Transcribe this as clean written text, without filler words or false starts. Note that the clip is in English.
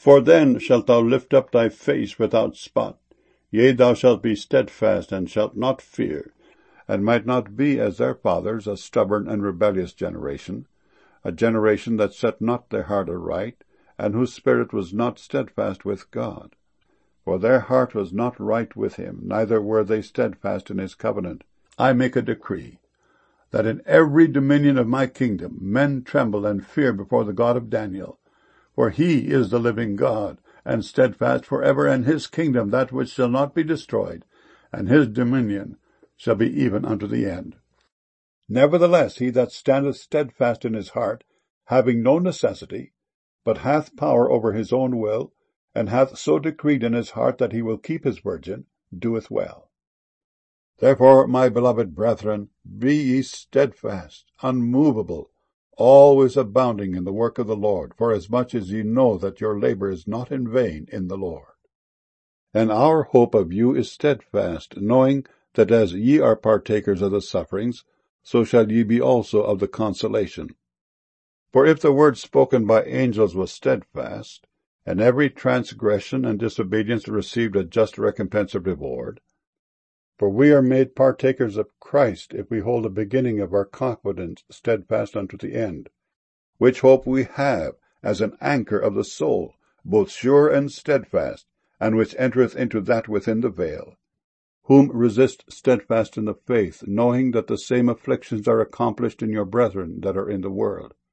For then shalt thou lift up thy face without spot, yea, thou shalt be steadfast, and shalt not fear, and might not be as their fathers, a stubborn and rebellious generation, a generation that set not their heart aright, and whose spirit was not steadfast with God. For their heart was not right with him, neither were they steadfast in his covenant. I make a decree, that in every dominion of my kingdom men tremble and fear before the God of Daniel. For he is the living God, and steadfast forever, and his kingdom that which shall not be destroyed, and his dominion shall be even unto the end. Nevertheless, he that standeth steadfast in his heart, having no necessity, but hath power over his own will, and hath so decreed in his heart that he will keep his virgin, doeth well. Therefore, my beloved brethren, be ye steadfast, unmovable, always abounding in the work of the Lord, forasmuch as ye know that your labor is not in vain in the Lord. And our hope of you is steadfast, knowing that as ye are partakers of the sufferings, so shall ye be also of the consolation. For if the word spoken by angels was steadfast, and every transgression and disobedience received a just recompense of reward, for we are made partakers of Christ, if we hold the beginning of our confidence steadfast unto the end, which hope we have as an anchor of the soul, both sure and steadfast, and which entereth into that within the veil, whom resist steadfast in the faith, knowing that the same afflictions are accomplished in your brethren that are in the world.